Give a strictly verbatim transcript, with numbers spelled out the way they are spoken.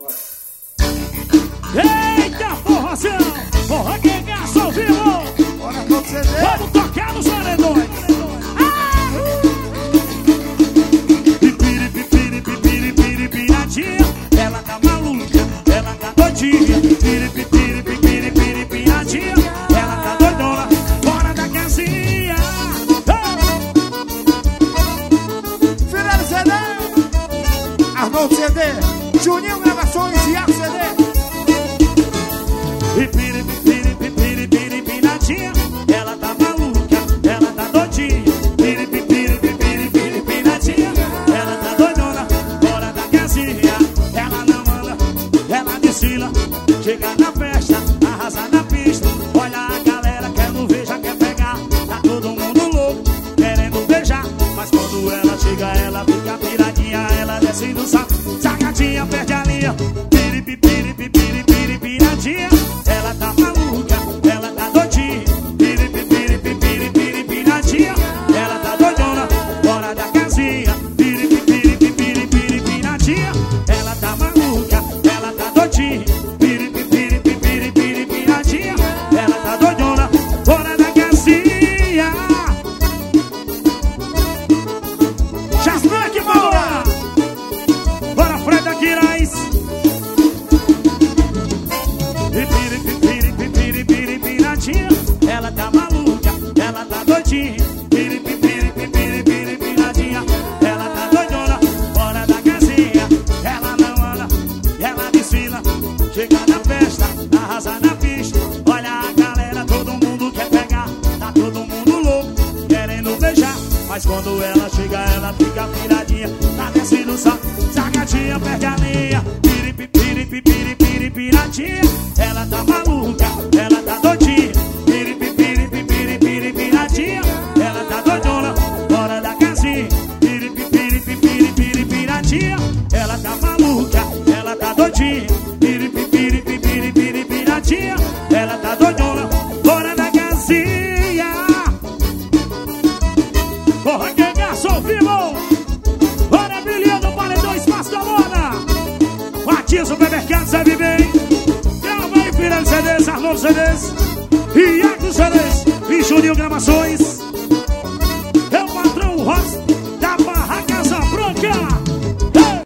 Eita, forrozão! Porra, que gasto ao vivo! Bora pro C D! Vamos tocar nos paredões! Pipiri, pipiri, pipiri, pipiri, piradinha. Ela tá maluca, ela tá doidinha. Pipiri, pipiri, pipiri, pipiri, piradinha. Ela tá doidona, fora da casinha. Final C D! Arnold C D! Juninho Gravações e A C D! Pipiri, pipiri, pipiri, pipiri, piradinha. Ela tá maluca, ela tá doidinha. Pipiri, pipiri, pipiri, pipiri, piradinha. Ela tá doidona, fora da casinha. Ela não anda, ela desfila. Chega na festa, arrasa na pista. Olha a galera, quer não ver, já quer pegar. Tá todo mundo louco, querendo beijar. Mas quando ela chega, ela fica piradinha. Ela desce no saco, sagadinha, perde a linha. Pipiri, pipiri, pipiri, pipiri, piradinha. Ela tá maluca, ela tá doidinha. Piri, pipiri, pipiri, pipiri, piradinha. Ela tá doidona, fora da casinha. Piri, pipiri, pipiri, pipiri, piradinha. Ela tá maluca, ela tá doidinha. Piri, pipiri, pipiri, pipiri, piradinha. Ela tá doidona, fora da casinha. Jasmine que boa! Bora, Fred Aquiraz! Pipiri, pipiri, pipiri, pipiri, piradinha. Ela tá maluca, ela tá doidinha. Piri, pipiri, pipiri, pipiri, piradinha. Ela tá doidona, fora da casinha. Ela não anda, ela desfila. Chega na festa, arrasa na pista. Olha a galera, todo mundo quer pegar. Tá todo mundo louco, querendo beijar. Mas quando ela chega, ela fica piradinha. Tá descendo o saco, sagadinha, perde a linha. Piri, pipiri, pipiri, pipiri, piradinha. Ela tá maluca, ela tá doidinha. Piri, pipiri, pipiri, pipiri, piradinha. Ela tá doidona, fora da casinha. Piri, pipiri, pipiri, pipiri, piradinha. Ela tá maluca, ela tá doidinha. Piri, pipiri, pipiri, pipiri, piradinha. Ela tá doidona, fora da casinha. Porra, que gasto ao vivo! Bora brilhando, paredão, espaço da moda. Matias, o supermercado sabe bem. Calma aí, Pirelli C Ds, Arnold C Ds, Iago C Ds e Juninho Gravações. É o patrão Rosa.